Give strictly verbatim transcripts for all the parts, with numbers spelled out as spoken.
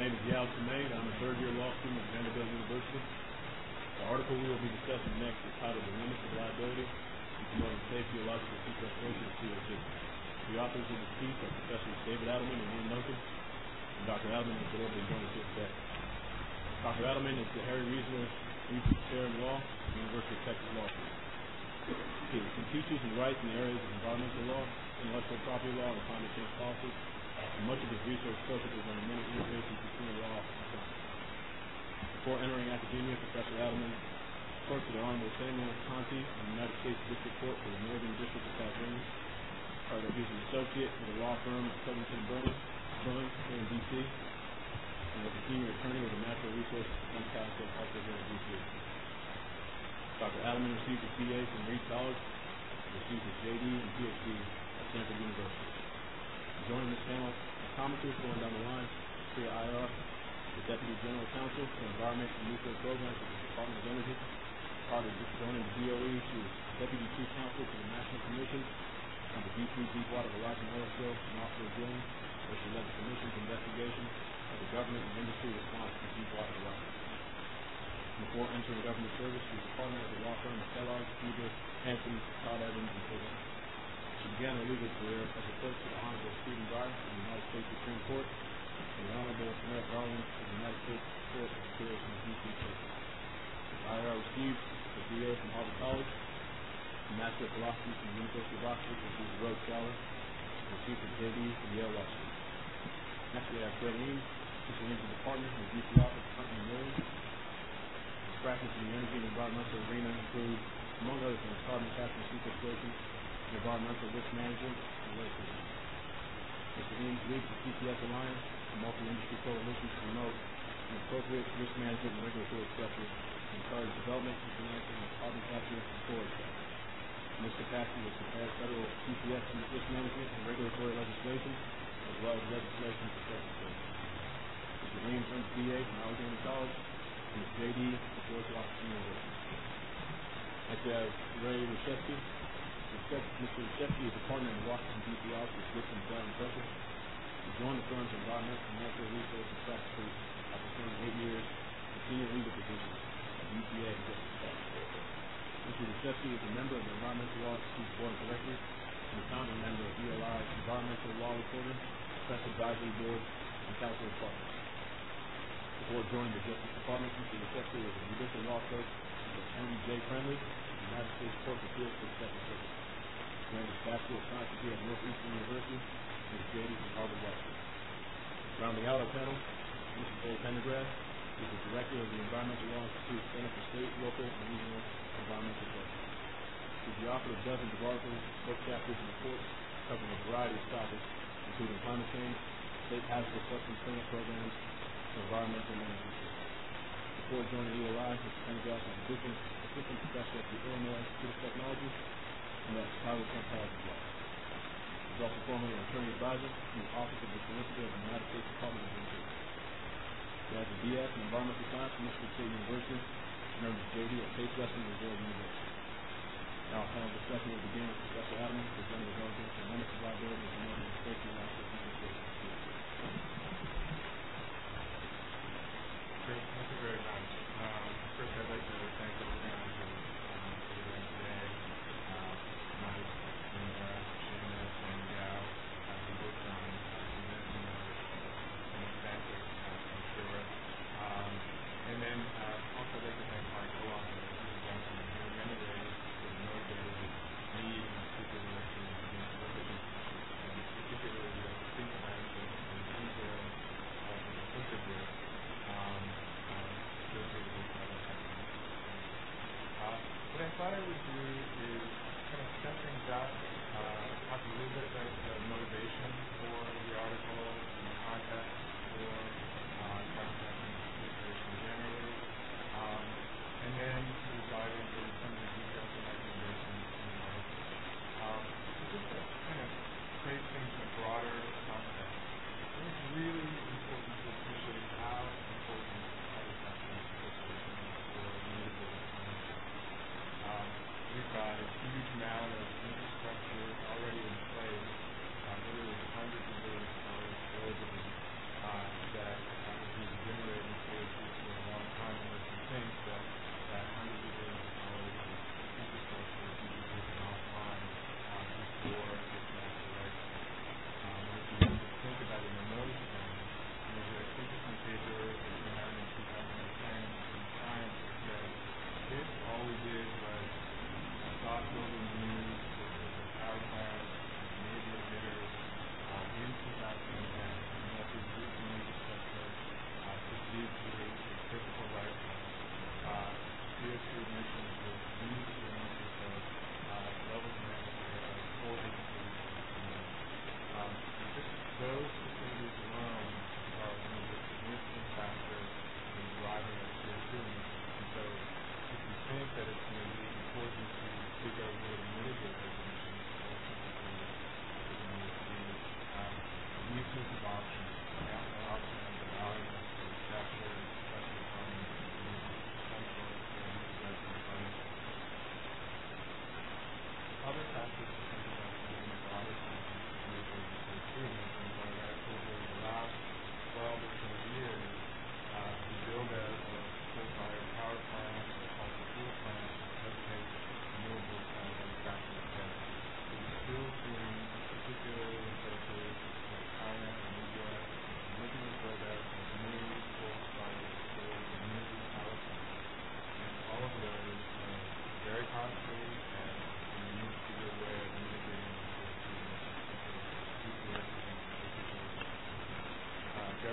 name is Yao Tomei, and I'm a third-year law student at Vanderbilt University. The article we will be discussing next is titled The Limits of Liability in Promoting Safe Geological Sequestration of C O two. The authors of this piece are Professors David Adelman and Ian Duncan, and Doctor Adelman is deliberately joining us here today. Doctor Adelman is the Harry Reisner Research Chair in Law at the University of Texas Law School. He teaches and writes in the areas of environmental law, intellectual property law, and climate change policy, and much of his research focuses on the many interfaces between law and science. Before entering academia, Professor Adelman clerked for the Honorable Samuel Conte in the United States District Court for the Northern District of California. Prior to that, he's an associate with a law firm at Covington and Burling, Burling here in D C, and was a senior attorney with the Natural Resources Defense Council also here in D C. Doctor Adelman received a C A from Reed College and received his J D and P H D at Stanford University. Joining this panel as commenters going down the line, Priya Iyer, the Deputy General Counsel for Environment and Nuclear Programs at the Department of Energy. Prior to joining the D O E, she was Deputy Chief Counsel for the National Commission on the D three Deepwater Horizon oil spill and offshore drilling, where she led the Commission's investigation of the government and industry response to Deepwater Horizon. Before entering government service, she was a partner at the law firm of Kellogg, Huber, Hanson, Todd Evans, and Taylor. She began her legal career as a clerk to the Honorable Stephen Breyer of the United States Supreme Court and the Honorable Merrick Garland of the United States Court of Appeals in the D C Circuit. I R received a B A from Harvard College, a Master of Philosophy from the University of Oxford, where she was a Rhodes Scholar, and received a J D from Yale Law School. Next we have Fred Eames, Assistant Agent Department in the D C Office of Hunton and Williams. His practice in the energy and environmental arena includes, among other things, carbon capture and sequestration, environmental risk management, and waste management. Mister Eames leads the C P S Alliance, a multi-industry coalition to promote an appropriate risk management and regulatory structure and encourage development and financing of carbon capture and storage sites. In this capacity, was prepared federal C P S risk management and regulatory legislation, as well as legislation for sequestration. Mister Eames earned his B A from Alexander College and his J D from George Washington University. Next we have Ray Reshevsky. Mister Reshevsky is a partner in the Washington, D C office of Gibson, Brown and Tucker. He joined the firm's environmental and natural resources practice group after serving eight years in senior legal positions at the E P A and Justice Department. Mister Reshevsky is a member of the Environmental Law Institute's Board of Directors and a founding member of E L I's Environmental Law Reporting, Press Advisory Board, and Council of Partners. Before joining the Justice Department, Mister Reshevsky was a judicial law clerk for Attorney J. Friendly, the United States Court of Appeals for the Second Circuit. He earned his Bachelor of Science degree at Northeastern University and his J D from Harvard Law School. Rounding out our panel, Mister Dave Pendergrass is the Director of the Environmental Law Institute's Center for State, Local, and Regional Environmental Programs. He's the author of dozens of articles, book chapters, and reports covering a variety of topics, including climate change, state hazardous substance cleanup programs, and environmental management systems. Before joining E L I, Mister Pendergrass is a business assistant professor at the Illinois Institute of Technology and at Chicago Trent College of Law. He's also formerly an attorney advisor in the Office of the Solicitor of the United States Department of Interior. He has a B S in Environmental Science from Michigan State University and earned his J D at Case Western Reserve University. Now, our panel discussion will begin with Professor Adelman presenting his argument for limits of liability and promoting the safety and access to sequestration of C O two. Great, thank you very much. Um, first, I'd like to thank everyone who um, for the event today. Uh, Mike, Linda, Seamus, and Yao, uh, who worked on uh, convincing us uh, an advantage uh, from Sure. Um, and then uh, also I'd like to thank my co-author, Mister Johnson, who in many ways sort of motivated me in particular to begin to look at these issues, and particularly the treatment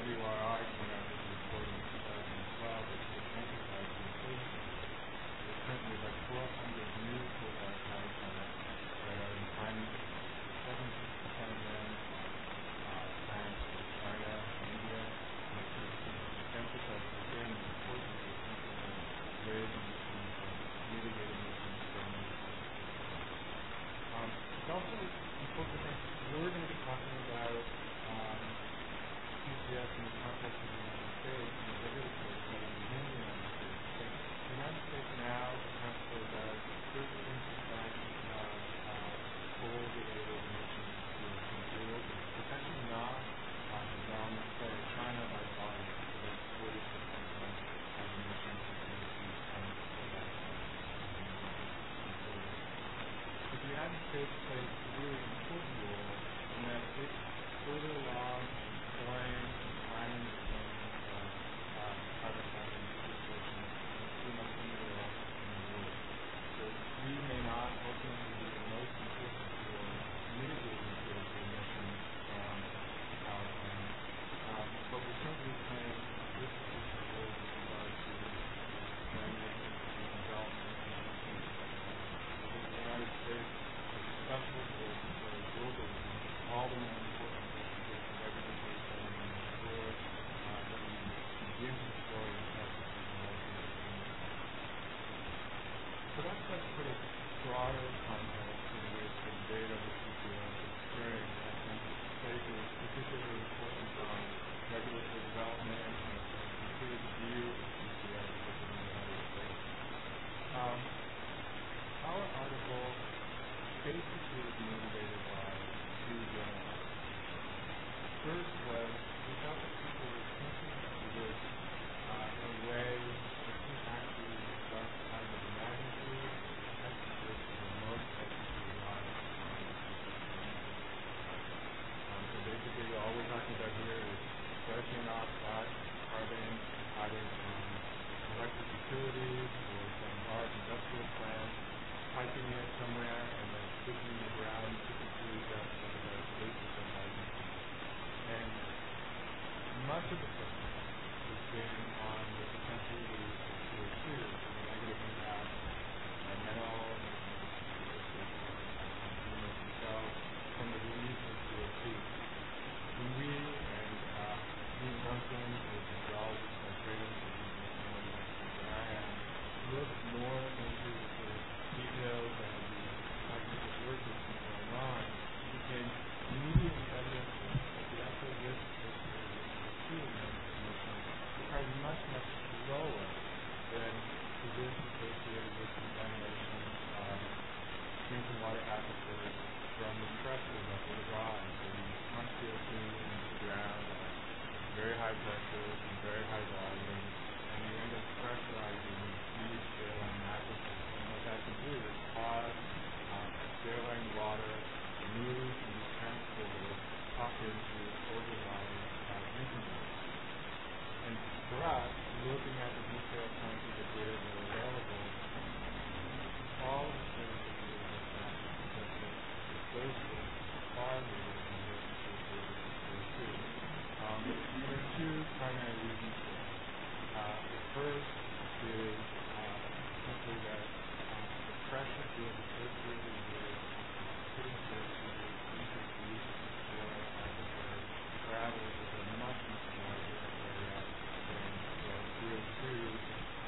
W R R came out with a report in two thousand twelve that sort of emphasized the importance of this. There's currently about twelve hundred new coal-fired power plants that are in planning stages. seventy percent of them are uh, plants in China and India, and it sort of emphasizes again the importance of implementing ways in which we can mitigate emissions from these sources. Um, it's also important to think we're going to be talking about um, C C S in the context of the United States and the regulatory setting within the United States. So the United States now accounts for about thirteen percent of uh, coal-related emissions of C O two globally. It's actually not uh, the dominant player. China by volume is about forty-six percent of emissions of C O two comes from coal-fired globally. But the United States plays a really important role in that it's further along in deploying and planning the deployment of uh, carbon capture and sequestration than pretty much anywhere else in the world. So we may not ultimately be the most important for mitigating C O two emissions from power plants, um, but we're certainly playing a good crucial role with regard to deployment and development and infrastructure. Because the United States has a special role to play globally, all the more important as we get to regulatory setting and ensure uh, that we begin to deploy and test the technology that we need. So that's that sort of broader context in which the debate over C C S is occurring, and I think places particularly important on regulatory development and a sort of considered view of C C S within the United States. Um, our article basically is motivated by two general ideas. First was we felt that people were thinking of this uh, in a way that didn't actually discuss either the magnitude or the effectiveness or the most technically reliable technology. Um, so basically all we're talking about here is slicing off black carbon either from electric utilities or from large industrial plants, piping it somewhere, and then sticking in the ground, typically just at about eight percent magnitude. And much of the focus has been on the potential use of C O two and the negative impact on minerals and consumers themselves from the release of C O two. When we and uh, Ian Duncan, who is a geologist by training, so he's much more an expert than I am, look more into the sort of details and the technical work that's been going on, it became immediately evident that the actual risk associated with C O two emissions is probably much, much lower than the risk associated with contamination of drinking water aquifers from the pressure that would arise when you pump C O two into the ground at very high pressures and very high volumes, and you end up pressurizing these saline aquifers. And what that can do is cause uh, saline water to move and be transported up into overlying uh, drinking water. And for us, looking at the detailed scientific data that are available, all of the studies that we looked at suggest that those risks are far greater than the risks associated with C O two. Um, and there are two primary reasons for this. Uh, the first is uh, simply that uh, the pressure field associated with uh, putting C O two into deep saline aquifers travels over a much, much larger area than the C O two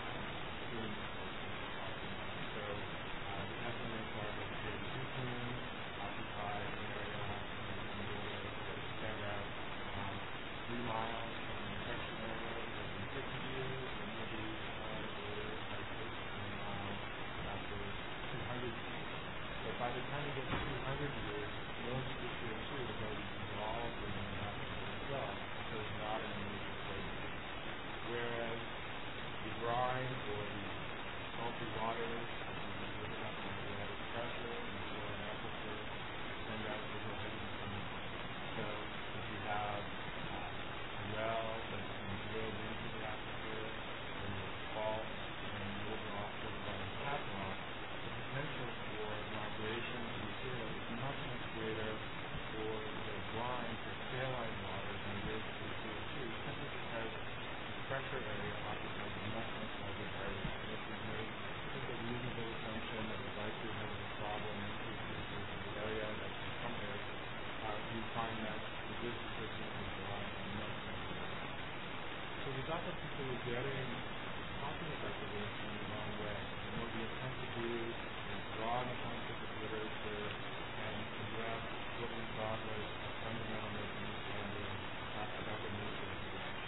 thought that people were getting talking about the risk in the wrong way. And what we attempt to do is draw on the scientific literature and address what we thought was a fundamental misunderstanding uh, about the nature of the risk.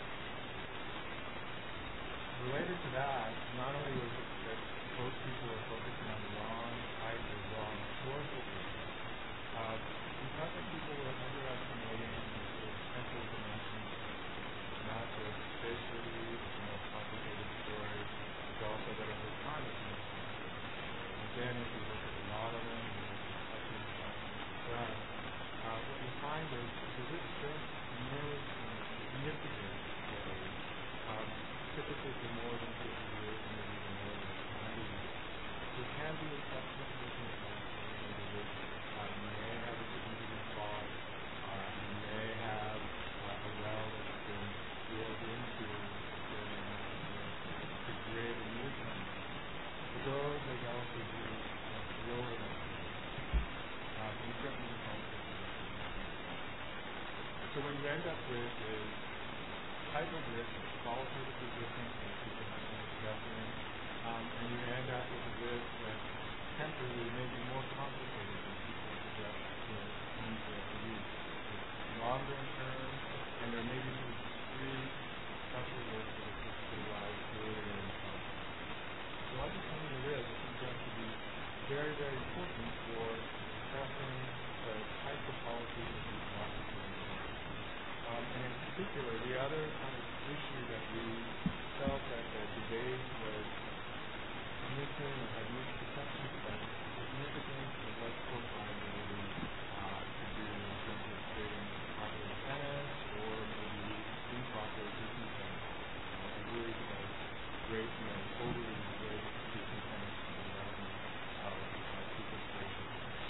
Related to that, not only was it that most people are focusing on the wrong type or wrong source of risk, uh, we thought that people were underestimating the central dimensions of risk. Not just spatially, it's a more complicated story, it's also that over time it's more complicated. And again, if you look at the modeling, and this is something the scientists have done, uh, what you find is the risk just emerged in significant ways, um, typically for more than fifty years, maybe even more than one hundred years. There can be exceptions to this in the risk. Uh, you may have a significant fault, uh, you may have uh, a well that's been drilled into during an accident to create a new term. But those are relatively much lower numbers. Uh, and certainly don't get to this. So what you end up with is type of risk that's qualitatively different than people have been discussing, um, and you end up with a risk that temporarily may be more complicated than people suggest you know, seem to believe. It's longer in term, and there may be sort of discrete special risks that are typically rise earlier in time. So understanding the risk turns out to be very, very important for assessing the types of policies that we want to put in place. Um, and in particular, the other kind of issue that we felt that the debate was missing or had misperceptions about is the significance of what tort liability uh, could do in terms of creating proper incentives or maybe improper disincentives. Uh, we worried about great, you know, overly great disincentives for the development of uh, sequestration.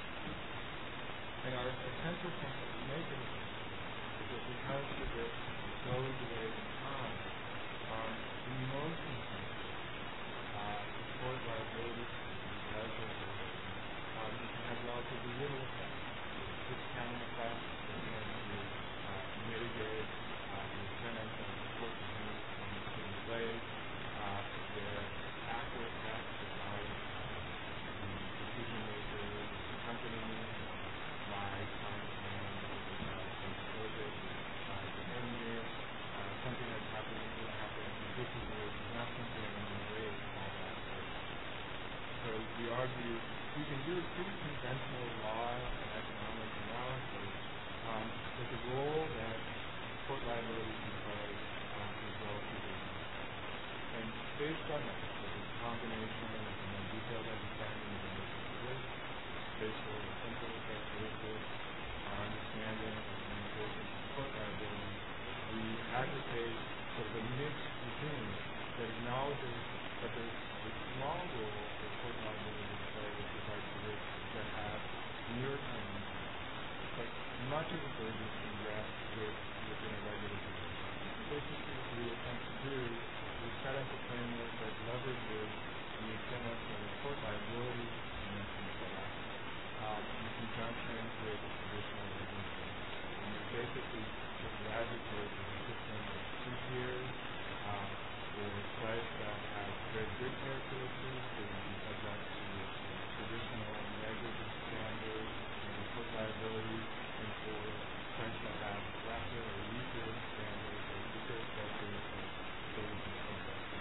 And our essential point that we make in this is that because the risk goes away in time, um, in most instances, uh, the tort liability does go away. Um, it can have relatively little effect. The discounting effect is going to uh, mitigate uh, the incentive of the tort defendants to put in place. Uh, the after effects of how uh, the decision makers, the companies, by trying to impose it uh, to end year, uh, something that's happening is going to happen in fifty years, is not simply going to wait all that years. So we argue we can do a pretty conventional law and economic analysis, um, but the role that tort liability can play um, is relatively limited. And based on that, with this combination of a more detailed understanding of the nature of the risk, spatial and temporal characteristics, our understanding of the importance of tort liability, we advocate sort of a mixed regime that acknowledges that there's a small role for tort liability to play with regard to risks that have near-term impact, but much of the burden can rest with within a regulatory regime. Basically, what we attempt to do is set up a framework that leverages the incentives of tort liability dimension of that um, in conjunction with traditional regulation. And we basically sort of advocate for a system of two tiers uh, for sites that have very good characteristics, they would be subject to traditional negligence standards and tort liability, and for sites that have lesser or weaker standards or weaker characteristics, they would be subject to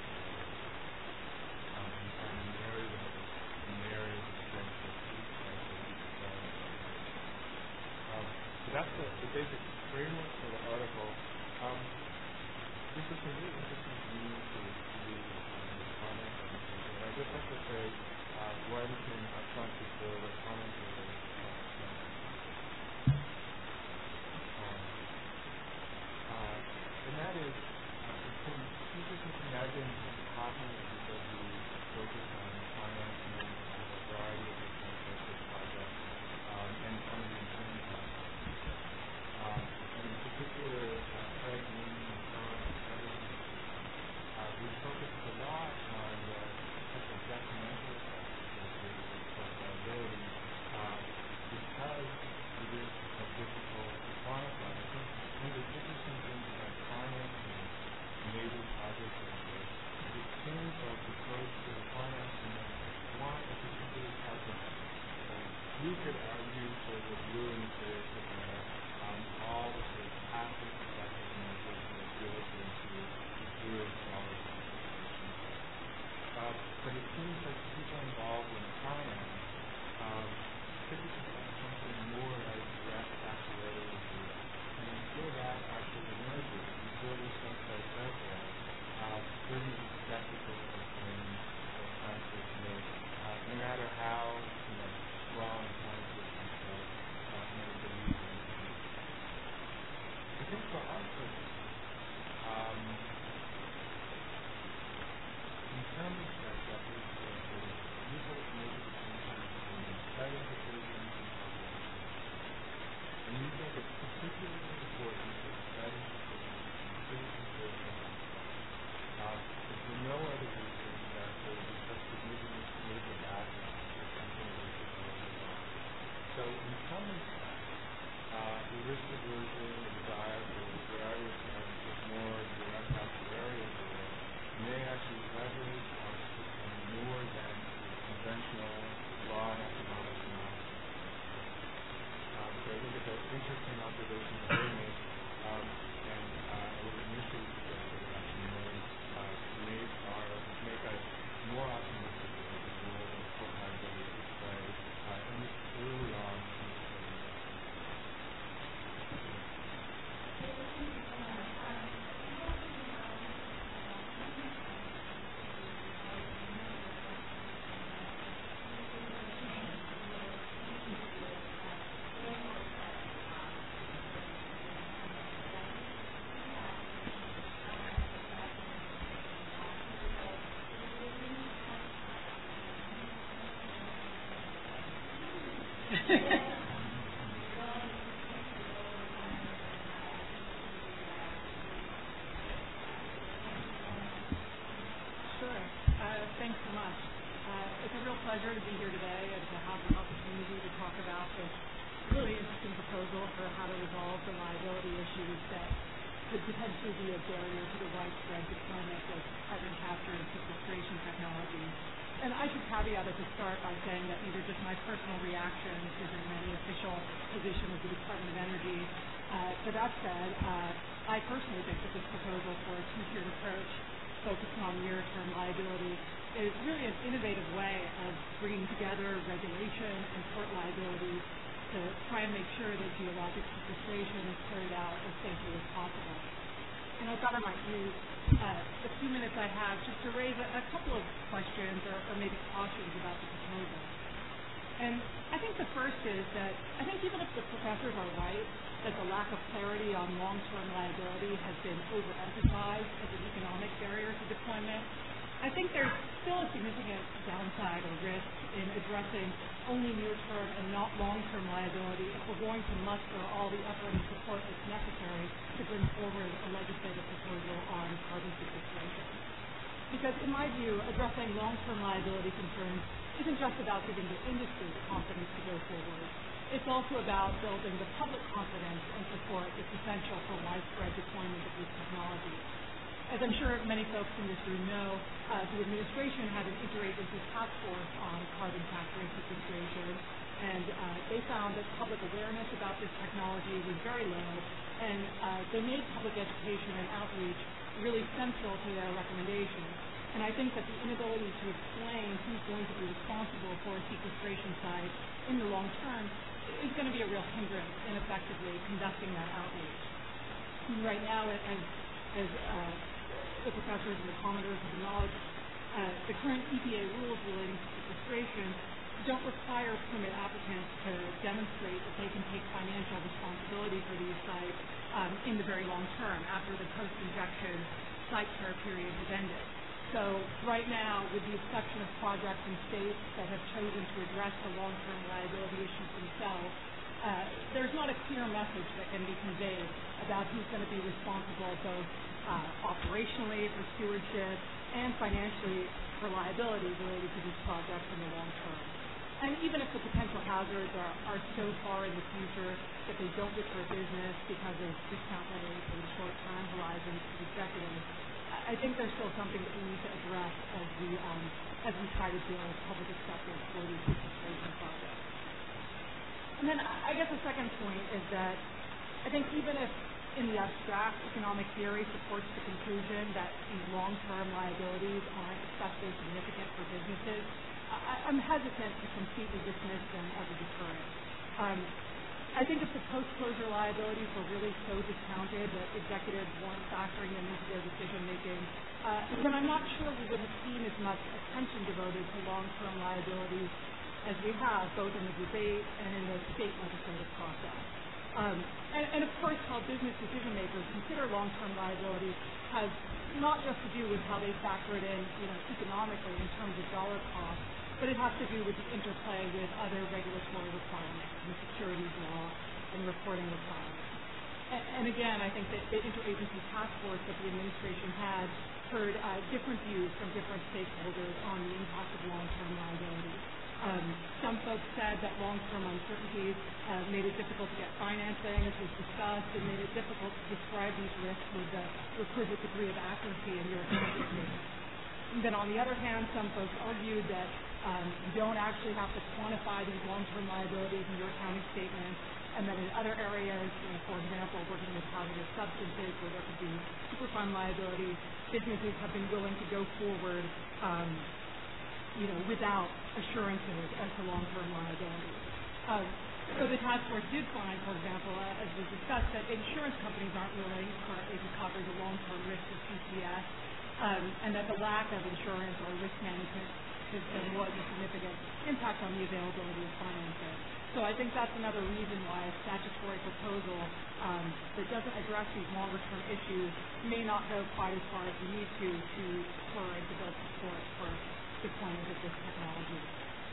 um, and trying to marry those in the areas of strength that each site will be developed. Um, so that's the, the basic framework for the article. Um, this is some really interesting to me to see um, the comments on this paper. And I'd just like to say uh, one thing up front before the commentators uh, jump in. Um, uh, and that is, uh, it's been interesting to me. I've been talking with people who focus on financing of a variety of different types of projects um, and some of the insurance projects. Um, and in particular, uh, Craig Mooney and John Anderson, uh, we focused a lot on the potential detrimental effects associated with tort liability uh, because it is so difficult to quantify. I think one of the interesting things about financing pleasure to be here today and to have the opportunity to talk about this really interesting proposal for how to resolve the liability issues that could potentially be a barrier to the widespread deployment of carbon capture and sequestration technologies. And I should caveat at the start by saying that these are just my personal reactions. This isn't any official position of the Department of Energy. Uh, but that said, uh, I personally think that this proposal for a two-tiered approach focusing on near-term liability is really an innovative way of bringing together regulation and tort liabilities to try and make sure that geologic sequestration is carried out as safely as possible. And I thought I might use uh, the few minutes I have just to raise a, a couple of questions or, or maybe cautions about the proposal. And I think the first is that I think even if the professors are right that the lack of clarity on long-term liability has been overemphasized as an economic barrier to deployment, I think there's still a significant downside or risk in addressing only near-term and not long-term liability if we're going to muster all the effort and support that's necessary to bring forward a legislative proposal on carbon sequestration. Because in my view, addressing long-term liability concerns isn't just about giving the industry the confidence to go forward. It's also about building the public confidence and support that's essential for widespread deployment of these technologies. As I'm sure many folks in this room know, uh, the administration had an interagency task force on carbon capture and sequestration, and uh, they found that public awareness about this technology was very low, and uh, they made public education and outreach really central to their recommendations. And I think that the inability to explain who's going to be responsible for a sequestration site in the long term is going to be a real hindrance in effectively conducting that outreach. Right now, as, as uh, the professors and the commenters have acknowledged, uh, the current E P A rules relating to sequestration don't require permit applicants to demonstrate that they can take financial responsibility for these sites um, in the very long term after the post-injection site care period has ended. So right now, with the exception of projects in states that have chosen to address the long-term liability issues themselves, uh, there's not a clear message that can be conveyed about who's going to be responsible both uh, operationally for stewardship and financially for liability related to these projects in the long term. And even if the potential hazards are, are so far in the future that they don't deter business because of discount rates and short time horizons for executives, I think there's still something that we need to address as we um, as we try to build public acceptance for these sequestration projects. And then I guess the second point is that I think even if in the abstract economic theory supports the conclusion that these long-term liabilities aren't especially significant for businesses, I, I'm hesitant to completely dismiss them as a deterrent. Um, I think if the post-closure liabilities were really so discounted that executives weren't factoring them into their decision-making, uh, then I'm not sure we would have seen as much attention devoted to long-term liabilities as we have, both in the debate and in the state legislative process. Um, and, and of course, how business decision-makers consider long-term liabilities has not just to do with how they factor it in, you know, economically in terms of dollar cost, but it has to do with the interplay with other regulatory requirements, the securities law, and reporting requirements. And, and again, I think that the interagency task force that the administration had heard uh, different views from different stakeholders on the impact of long-term liability. Um, some folks said that long-term uncertainties uh, made it difficult to get financing, as was discussed, and made it difficult to describe these risks with the requisite degree of accuracy in your accounting. And then on the other hand, some folks argued that um, you don't actually have to quantify these long-term liabilities in your accounting statements, and that in other areas, you know, for example, working with hazardous substances where there could be Superfund liabilities, businesses have been willing to go forward um, you know, without assurances as to long-term liability. Um, so the task force did find, for example, uh, as was discussed, that insurance companies aren't willing currently to cover the long-term risk of C C S, um, and that the lack of insurance or risk management system was a significant impact on the availability of financing. So I think that's another reason why a statutory proposal um, that doesn't address these longer-term issues may not go quite as far as we need to to spur and to build support for deployment of this technology.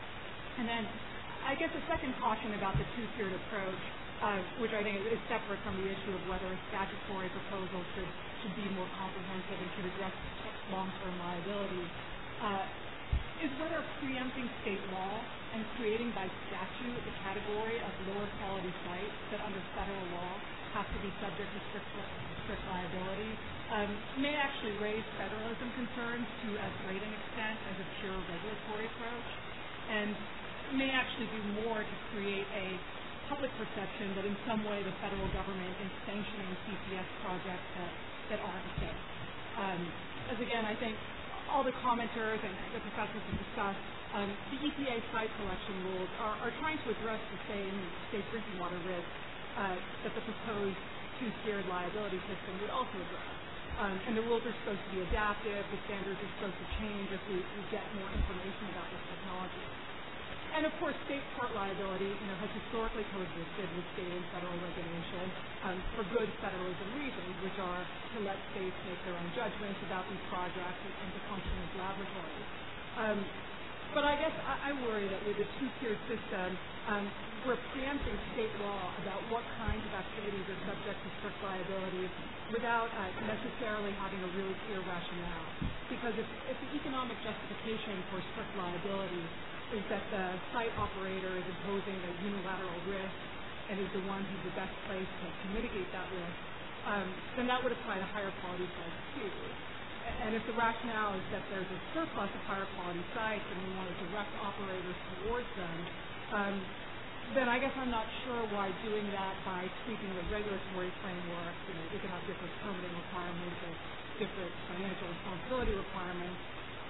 And then I guess a second caution about the two-tiered approach, uh, which I think is separate from the issue of whether a statutory proposal should, should be more comprehensive and should address long-term liability. Uh, is whether preempting state law and creating by statute a category of lower quality sites that under federal law have to be subject to strict, strict liability um, may actually raise federalism concerns to as great an extent as a pure regulatory approach, and may actually do more to create a public perception that in some way the federal government is sanctioning C C S projects that, that aren't safe. Um, as again, I think all the commenters and the professors have discussed, um, the E P A site selection rules are, are trying to address the same safe drinking water risk uh, that the proposed two-tiered liability system would also address. Um, and the rules are supposed to be adaptive, the standards are supposed to change as we, we get more information about this technology. And of course, state tort liability, you know, has historically coexisted with state and federal regulation um, for good federalism reasons, which are to let states make their own judgments about these projects and, and to function as laboratories. Um, but I guess I, I worry that with a two-tiered system, um, we're preempting state law about what kinds of activities are subject to strict liability without uh, necessarily having a really clear rationale. Because if, if the economic justification for strict liability is that the site operator is imposing a unilateral risk and is the one who's the best place to, to mitigate that risk, um, then that would apply to higher quality sites too. And if the rationale is that there's a surplus of higher quality sites and we want to direct operators towards them, um, then I guess I'm not sure why doing that by tweaking the regulatory framework, you know, we could have different permitting requirements or different financial responsibility requirements,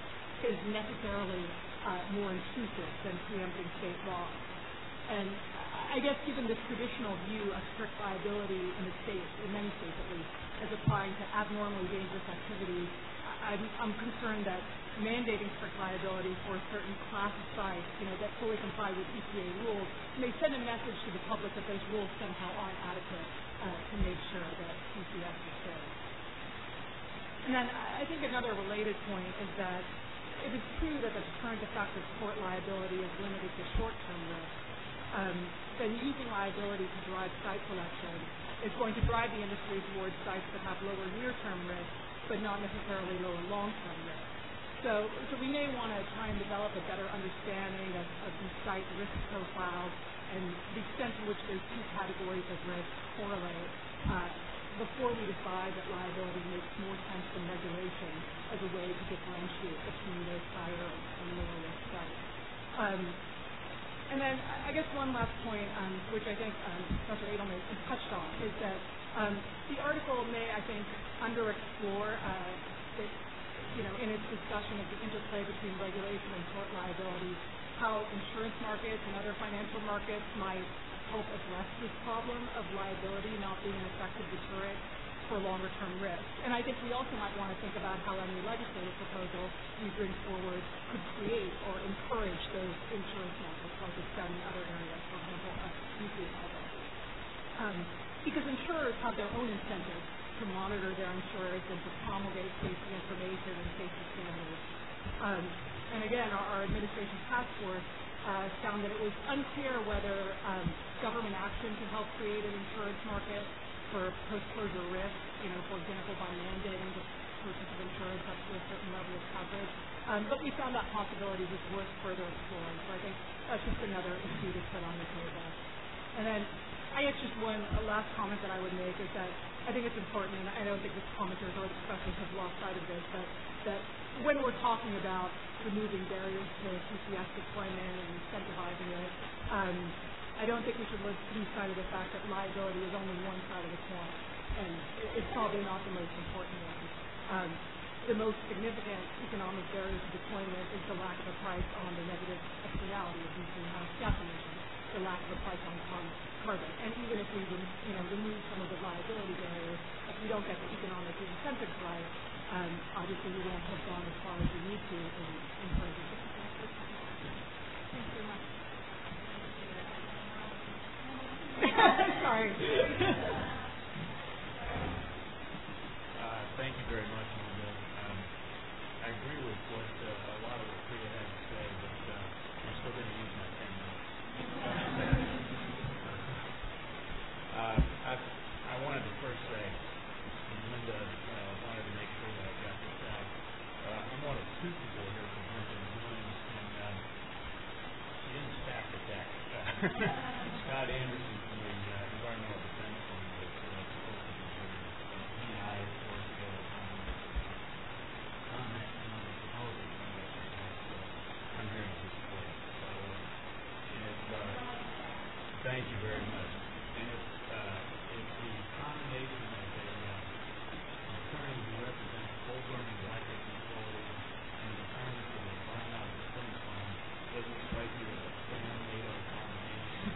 is necessarily uh, more intrusive than preempting state law. And I guess given the traditional view of strict liability in the states, in many states at least, as applying to abnormally dangerous activities, I'm, I'm concerned that mandating strict liability for a certain class of sites, you know, that fully comply with E P A rules, may send a message to the public that those rules somehow aren't adequate uh, to make sure that C C S is safe. And then I think another related point is that it is true that the current effect of tort liability is limited to short-term risk. Um, then using liability to drive site selection is going to drive the industry towards sites that have lower near-term risk, but not necessarily lower long-term risk. So, so we may want to try and develop a better understanding of, of these site risk profiles and the extent to which those two categories of risk correlate uh, before we decide that liability makes more sense than regulation as a way to differentiate between those higher and lower risk sites. Um, and then I guess one last point, um, which I think um, Professor Edelman touched on, is that um, the article may, I think, underexplore uh, that, you know, in its discussion of the interplay between regulation and tort liability, how insurance markets and other financial markets might help address this problem of liability not being an effective deterrent for longer-term risk. And I think we also might want to think about how any legislative proposal we bring forward could create or encourage those insurance markets, like it's done in other areas, for example, uh, nuclear liability. Um, because insurers have their own incentives to monitor their insurers and to promulgate safety information and safety standards. Um, and again, our, our administration's task force uh, found that it was unclear whether um, government action could help create an insurance market for post-closure risk, you know, for example, by mandating the purchase of insurance up to a certain level of coverage. Um, but we found that possibility was worth further exploring. So I think that's just another issue to put on the table. And then I guess just one a last comment that I would make is that I think it's important, and I don't think the commenters or the discussers have lost sight of this, but that when we're talking about removing barriers to C C S deployment and incentivizing it, um, I don't think we should lose sight of the fact that liability is only one side of the coin, and it's probably not the most important one. Um, the most significant economic barrier to deployment is the lack of a price on the negative externality of these greenhouse gas emissions, the lack of a price on carbon. And even if we you know, remove some of the liability barriers, if we don't get the economic incentives right, um, obviously we won't have gone as far as we need to in, in terms of the Thanks very much. Sorry. uh, thank you very much, Linda. Um, I agree with what uh, a lot of what Priya had to say, but uh, I'm still going to use my ten minutes. uh, I, I wanted to first say, and Linda uh, wanted to make sure that I got this out. Uh, I'm one of two people here from Huntington who Scott Anderson from the uh, Environmental Defense Fund was uh, supposed to be here. Uh, he and I worked together on on that on the proposal. So I'm here to support it. So uh, it's uh, thank you very much. And it's uh, it's the combination of a uh, attorney who represents coal burning electric utilities and the attorney for the Environmental Defense Fund doesn't strike you as a fan NATO combination.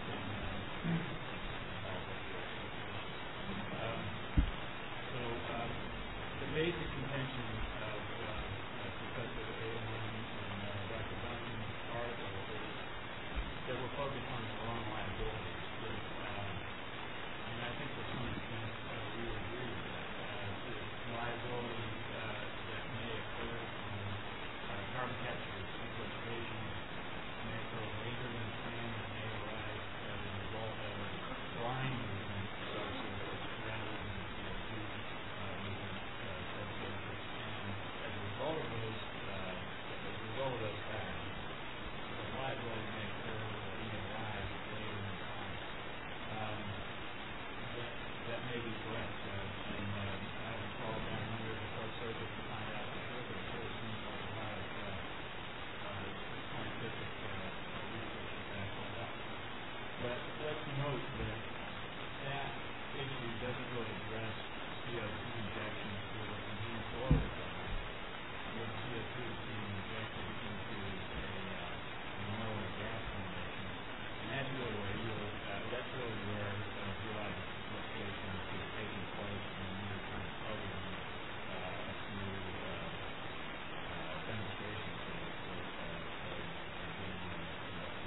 Um, so um, the basic contention of uh, uh, Professor Adelman and uh, Doctor Duncan's article is that we're focused on the wrong liabilities. But, um, and I think to some extent uh, we would agree with that. Uh, the liabilities uh, that may occur from uh, carbon capture and sequestration may occur later than planned and may arise as a result of line movement subsurface rather than C O two uh, movement uh, subsurface. And as a result of those, uh, as a result of those factors, the liability may occur or may arise later in time. Um, that, that may be correct. Uh, and uh, I haven't followed down under the subsurface to find out for sure, but it sure seems like a lot of uh, uh, scientific uh, research to back that up. But let's note that that issue doesn't really address C O two injection for enhanced oil recovery. When C O two is being injected into a, uh, an oil or gas formation, and that's really where you uh, that's really where uh, geologic sequestration is taking place in the near term, other than uh, a few uh, uh, demonstrations that that, uh, that are being conducted.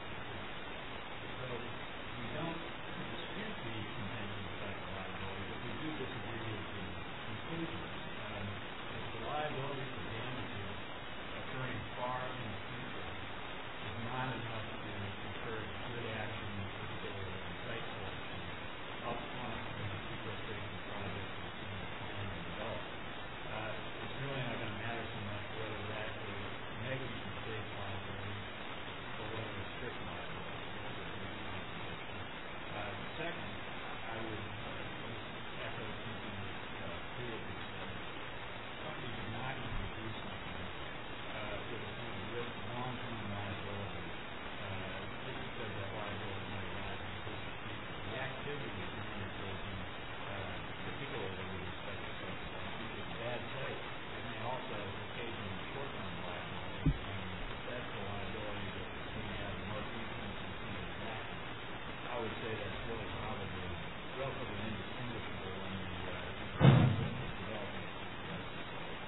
So we don't dispute the contentions about the liability, but we do disagree with the conclusions. Um, if the liability for damages occurring far in the future is not enough to encourage good action, particularly in site selection, up front when the sequestration project is being planned and developed. Uh, it's really not going to matter so much whether that is negligent mistake liability or whether it's strict liability. Uh, second, I would uh, echo something that uh, previously said. Companies are not going to do something uh, with a kind of risk long-term liability uh, just because that liability might arise in the distant future. The activity is not undertaken, uh, particularly with respect to such a if it's bad site, it may also occasion short-term liability, and if that's the liability that is going to have the most influence in somebody's action, I would say that's really probably relatively indistinguishable in the, uh, in the process of developing a sequestration.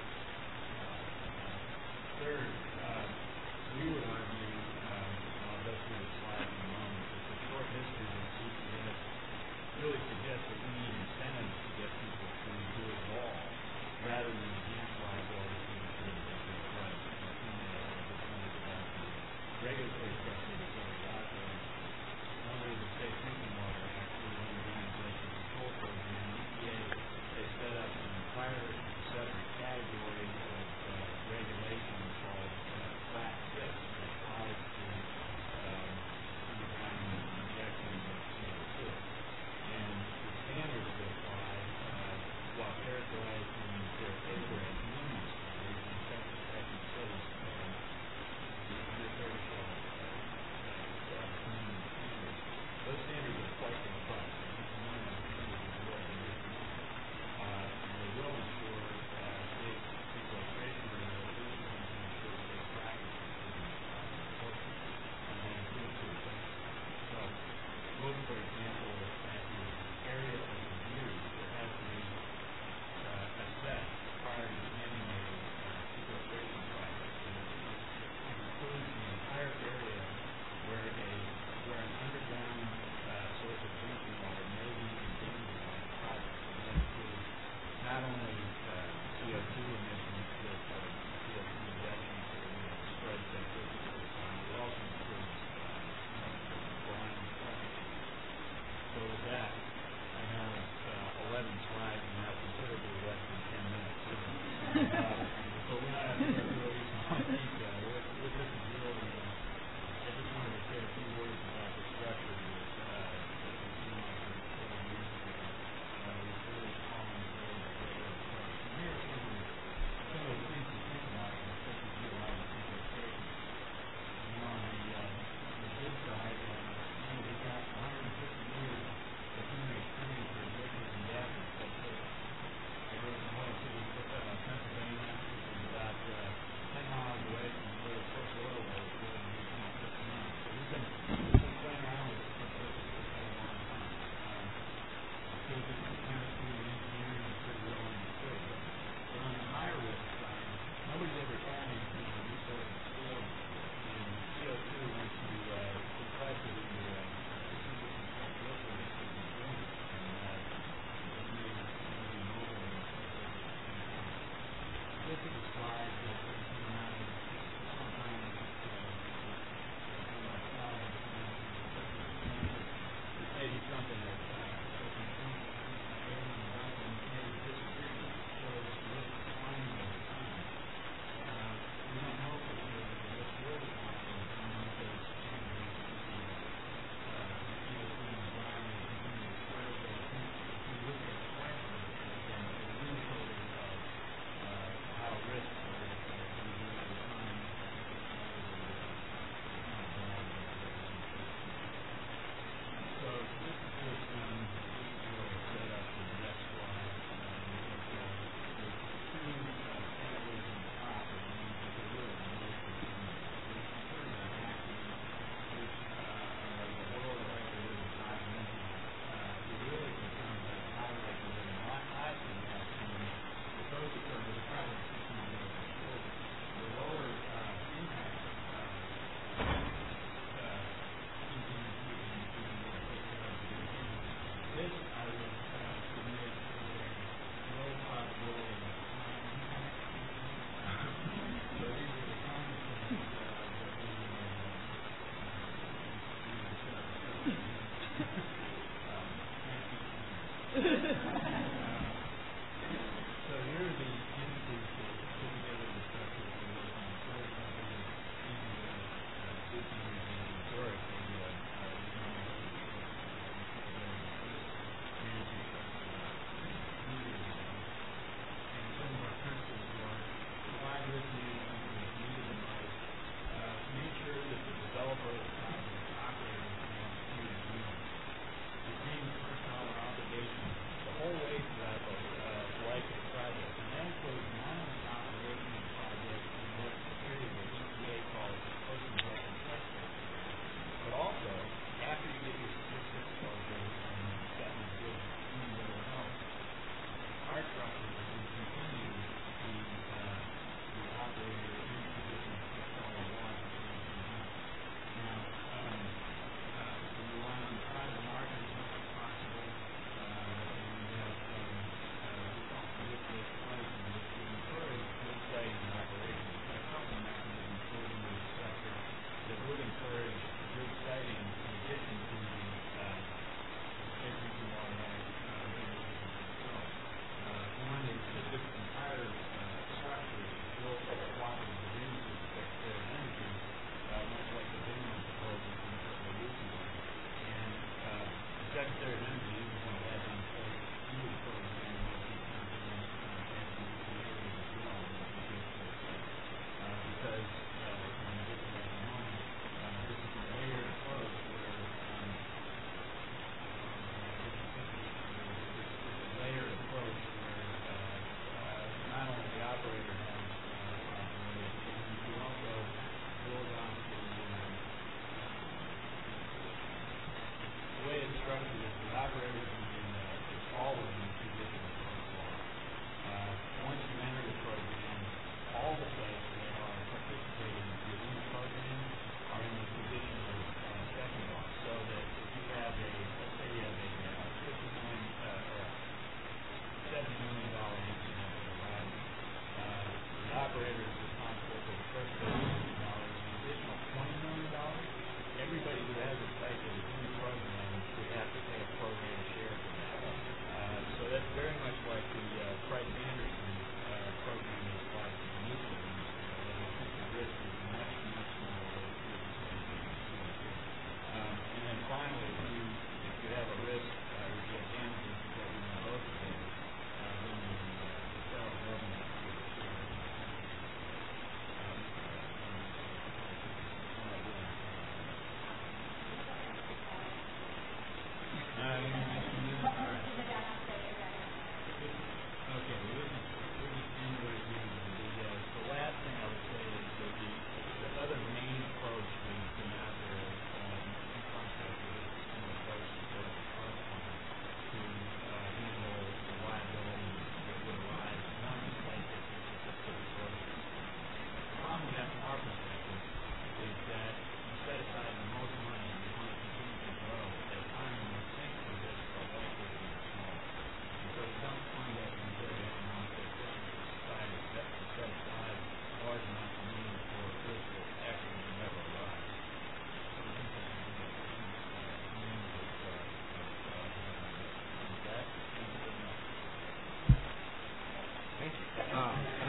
Third, uh, we would argue, um, and I'll go through the slide in a moment, that the short history of C C S really suggests that we need incentives to get people to do it all, rather than enhance liability for the individual price. And I think that I just wondered about the regulatory structure that's already out there. Under the Safe Drinking Water Act, through the Underground Erosion Control Program, E P A has set up an entire separate category of uh, regulation called uh, Class six that applies to um, underground injections of C O two. And the standards that apply, uh, while characterized in their paper as minimum standards, in fact, it actually says uh, under thirty shall uh, minimum standards. Those standards are quite robust, and each one of those standards is really different. Uh, and they will ensure uh, safe sequestration regulations and ensure safe practices for the sources. And that includes two things. So, look, for example, at the area of review that has to be uh, assessed prior to beginning a uh, sequestration project. And it, it includes the entire area where a where an underground uh, source of drinking water may be endangered by the project. And that includes not only uh, C O two emissions that uh, C O two injections that are going to spread that quickly over time, but it also includes uh, brine practices. So with that, I have uh, eleven slides and now considerably less than ten minutes. So, uh, but we're not going to go into much detail. We're, we're just really, uh, I just wanted to say a few words about this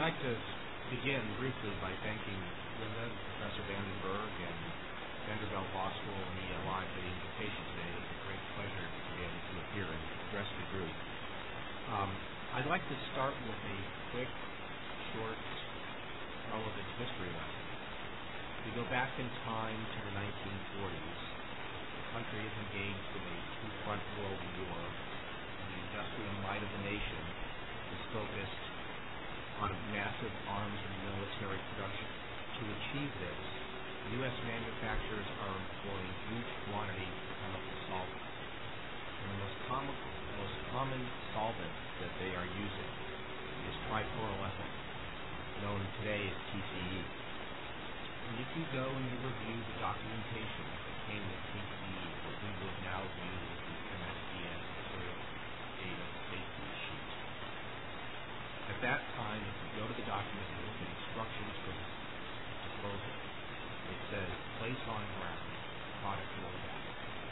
like to begin briefly by thanking Linda, Professor Vandenberg, and Vanderbilt Law School and E L I for the invitation today. It's a great pleasure to be able to appear and address the group. Um, I'd like to start with a quick, short, relevant history lesson. We go back in time to the nineteen forties. The country is engaged in a two-front world war, and the industrial might of the nation is focused on massive arms and military production. To achieve this, U S manufacturers are employing huge quantities of chemical solvents. And the most common, most common solvent that they are using is trichloroethylene, known today as T C E. And if you go and you review the documentation that came with T C E, what we would now view as the M S D S Material Data Safety Sheet. At that time, if you go to the document and look at instructions for disposal, it says, place on ground, product rolled out.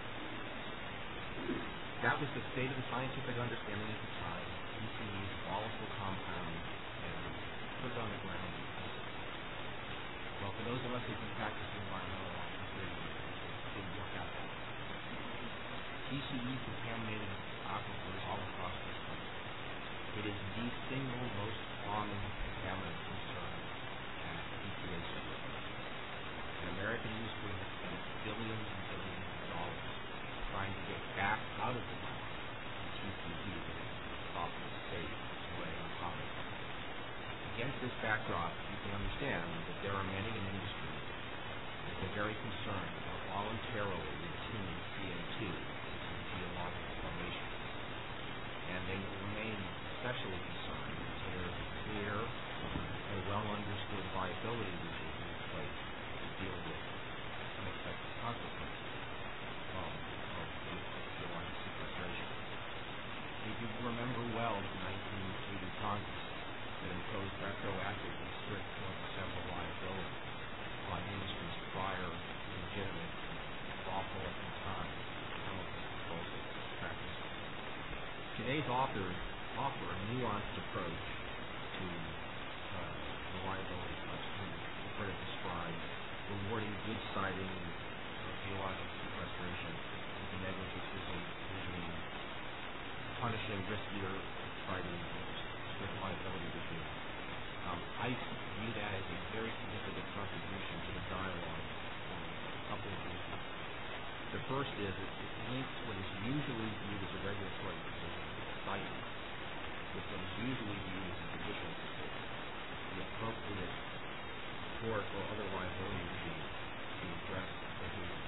That was the state of the scientific understanding at the time. T C E is a volatile compound, and put it on the ground. Well, for those of us who've been practicing environmental law for thirty years, it didn't work out that way. T C E contaminated aquifers all across this country. It is the single most common contaminant concern at E P A surface. And American industry has spent billions and billions of dollars trying to get back out of the lab T C E that is thoughtful, safe, its way on top of it. Against this backdrop, you can understand that there are many in industry that are very concerned about voluntarily retaining C O two in geological formations. And they will remain especially concerned until there is a clear and well-understood liability regime in place to deal with unexpected consequences of, of geologic sequestration. If you remember well, the nineteen eighty Congress that imposed retroactively strict joint and several liability on industry's prior legitimate, lawful at the time chemical disposal practices. Today's authors offer a nuanced approach to uh, the liability question. You've heard it described, rewarding good siting of geologic sequestration with the negligence regime, punishing riskier siting with strict liability regime. Um, I view that as a very significant contribution to the dialogue for a couple of reasons. The first is it, it links what is usually viewed as a regulatory decision, siting, with what is usually viewed as a judicial decision, the appropriate court or other liability regime to address the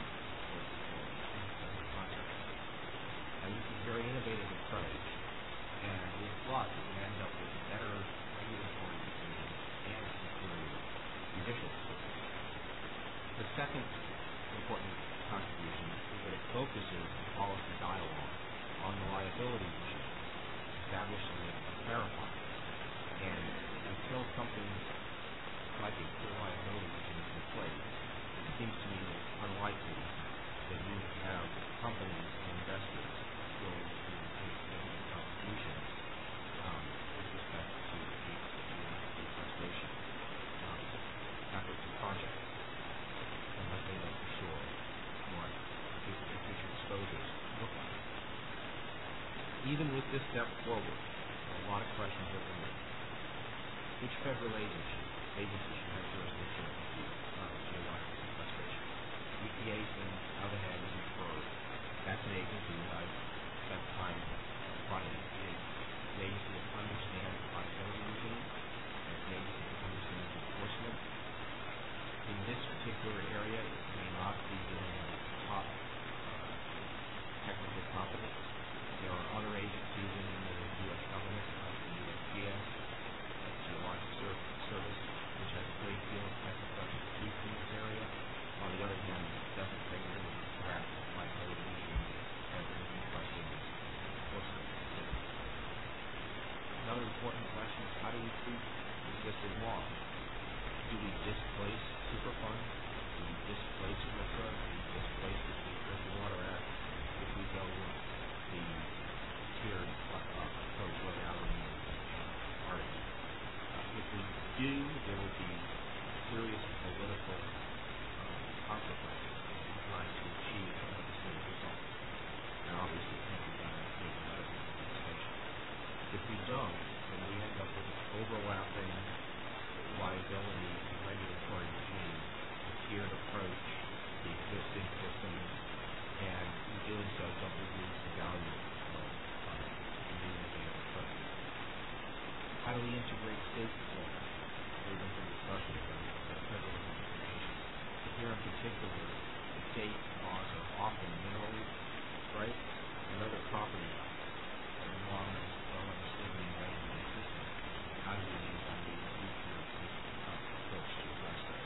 contract. And this is a very innovative approach, and with luck, it can end up with better regulatory decisions and superior judicial decisions. The second important contribution is that it focuses the policy dialogue on the liability regime, establishing it and clarifying it. And until something like a clear liability regime is in place, it seems to me that it's unlikely that you would have companies and investors willing to make significant contributions um, with respect to sequestration um, efforts and projects, unless they know for sure what future exposures look like. Even with this step forward, a lot of questions are remaining. Which federal agency, agency should have jurisdiction of geologic sequestration? E P A seems out ahead as you've heard. That's an agency that I've spent time running. It is an agency that understands the liability regime, and it's an agency that understands enforcement. In this particular area, it may not be in top uh, technical competence. There are other agencies in the U S government, like the U S G S, the Geologic Service, which has a great deal of technical expertise in this area. On the other hand, it doesn't regularly interact with liability regime as anything questions enforcement. Another important question is, how do we treat existing law? Do we displace Superfund? Do we displace RCRA? Do we displace the Clean Drinking Water Act if we go with the tiered uh, approach laid out in the article? Uh, if we liability and regulatory regime, a tiered approach to the existing systems, and in doing so, don't reduce the value of uh, the new innovative approach. How do we integrate state performance? There's been some discussion about the federalism implications. But here in particular, the state laws are often mineral rights and other property rights that are no longer well understood in the regulated system. How do we use our new future approach to address this?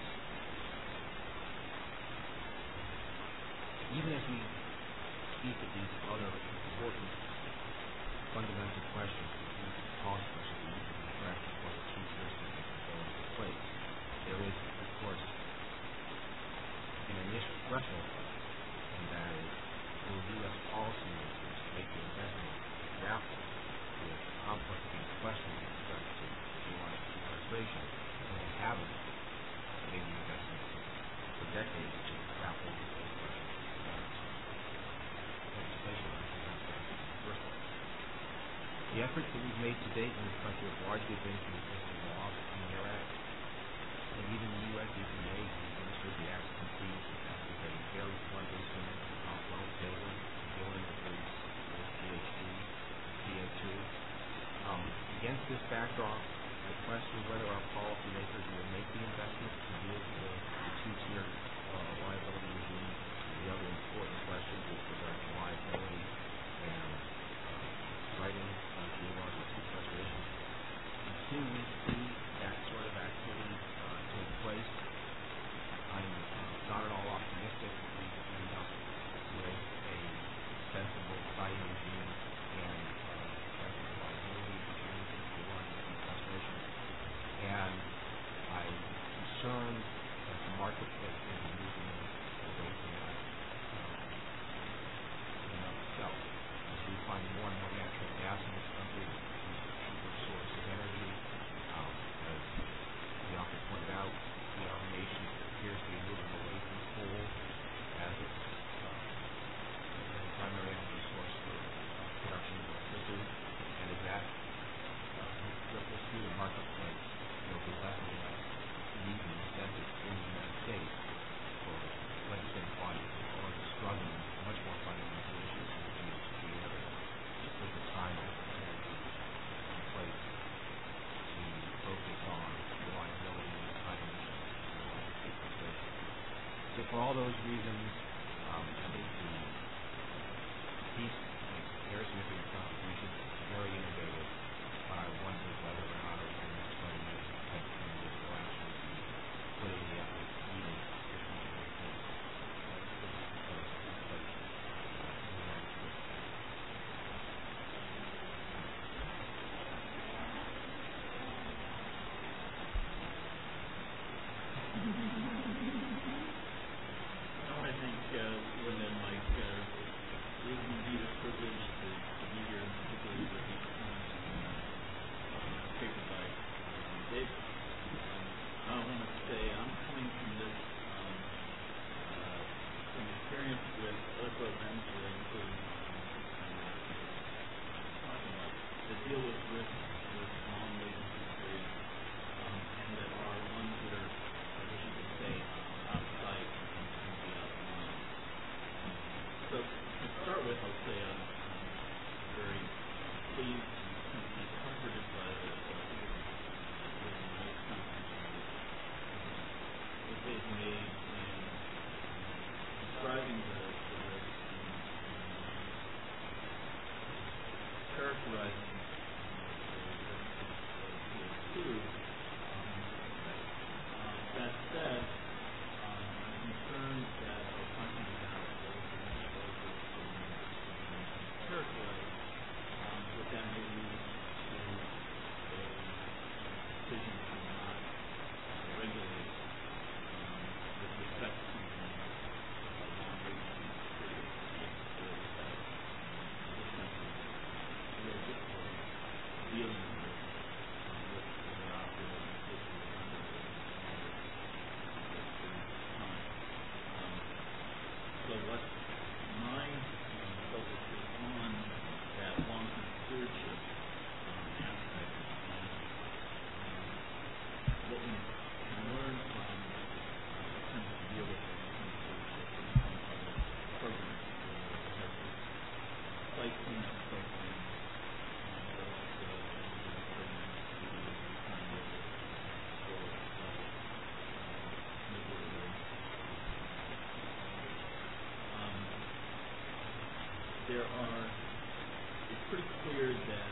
Even as we speak of these other important fundamental questions, these cost questions that need to be addressed before the two jurisdictions can go into place, there is, of course, an initial threshold question, and that is, will U S policymakers make the investment grapple with complex these questions with respect to geologic sequestration, and they haven't made the investment for decades to grapple with those questions about legislation that has to happen in the first place. The efforts that we've made to date in this country have largely been through existing law, the Clean Air Act, and even the U S E P A, who administers the act's conceived as a very flood-basin, uh, well-tailored, dealing with these with P H G, P A two. Um, against this backdrop, I question whether our policymakers will make the investment to deal with the, the two-tiered uh, liability regime, the other important questions with regard to liability and uh, writing uh, geologic sequestration. Until we see that sort of activity uh, take place, I'm uh, not at all optimistic that we will end up with a sensible siting regime and uh, sensible liability regime for geologic sequestration. And I'm concerned that the marketplace may be moving away from that uh, in and of itself. As we find more and more natural gas in this country, as we use cheaper sources of energy, um, as the author pointed out, you know, our nation appears to be moving away from coal as its uh, as a primary energy source for uh, production of electricity, and as that uh, ripples through the marketplace, there will be less and less need and incentive in the United States for legislative bodies that are already struggling with much more fundamental issues in the G H G area to put the time and energy in place to focus on reliability and siting issues and sequestration. So for all those reasons, um, I think the piece makes a very significant contribution, very innovative, but I wonder whether or not over the next twenty years, ten, twenty years, will actually be put in the effort needed if we can make this proposed in place uh, in the United States. All right, thank you. there are, it's pretty clear that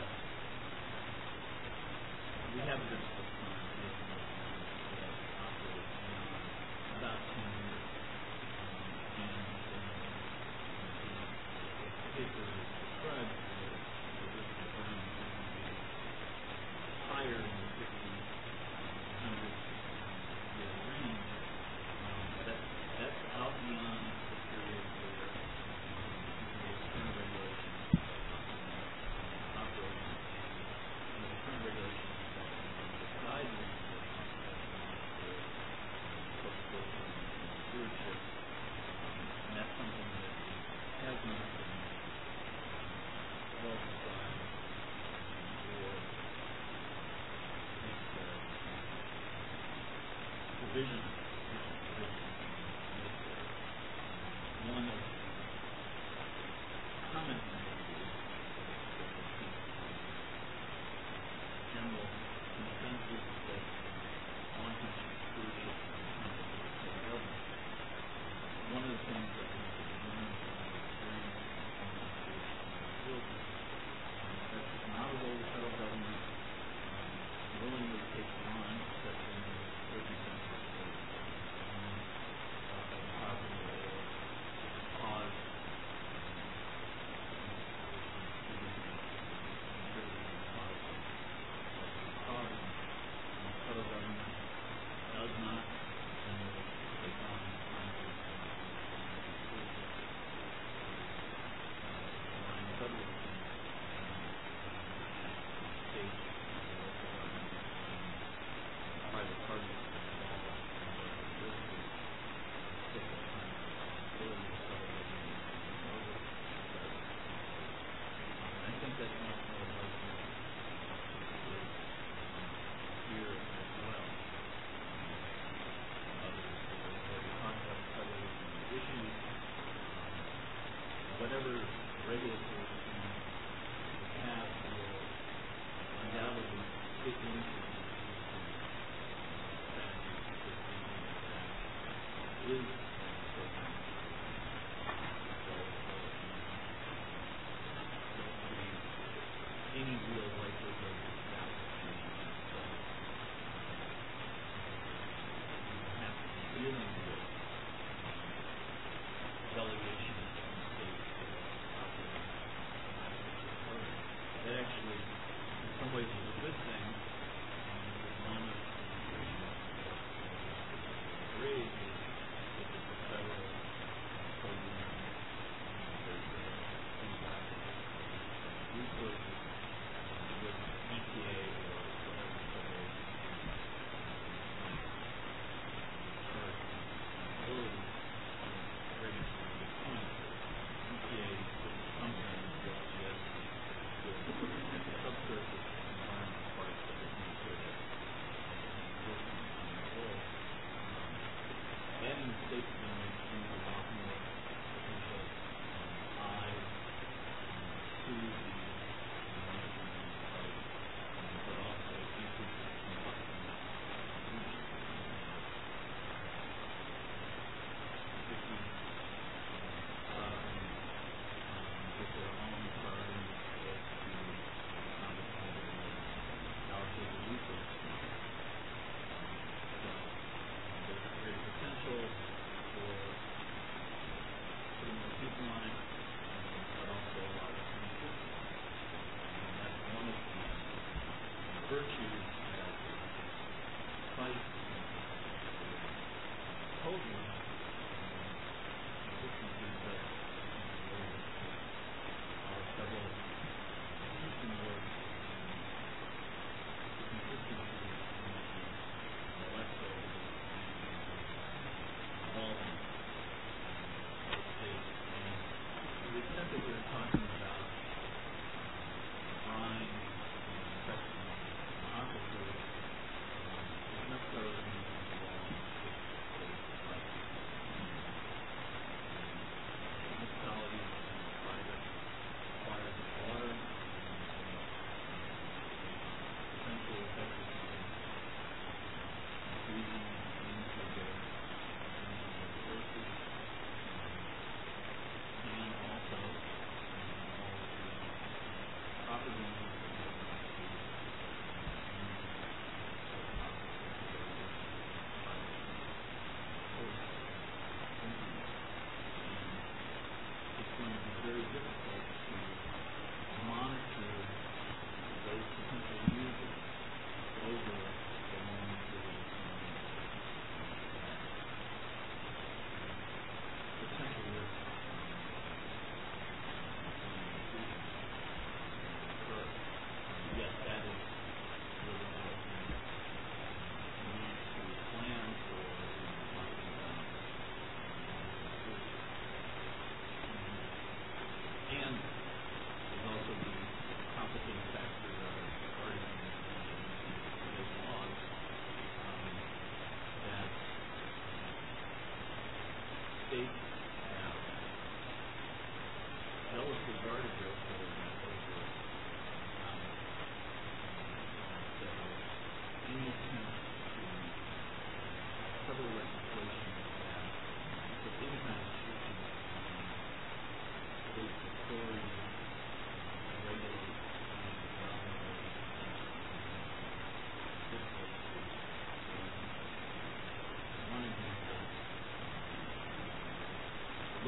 we have a difficult time with that operate beyond about ten years. Um, and uh, the paper describes the, the risk of burning being higher than the fifty hundred year range. Um, that, that's out beyond the period where um, the current regulations um, operate. And the current regulations guidelines that for cultivation and stewardship, um, and that's something that has not been well described or its uh, provision, its provision make there. Um, one of the comments made is that there should be general consensus that long-term stewardship is accountable to the federal government. One of the things that we have learned from our experience in long-term stewardship and liability, um, that's not a role the federal government um, willingly takes on, except in the circumstances where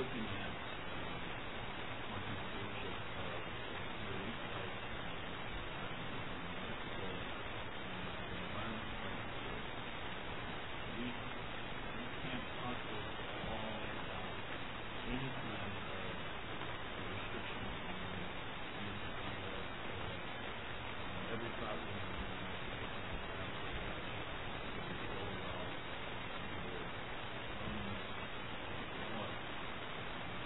looking at um, on stewardship of release rights, municipal, and environment practices, we, we can't talk with all about any kind of restrictions on use of conduct or uh, every property owner has to take an absolute right to roll off the owner's water.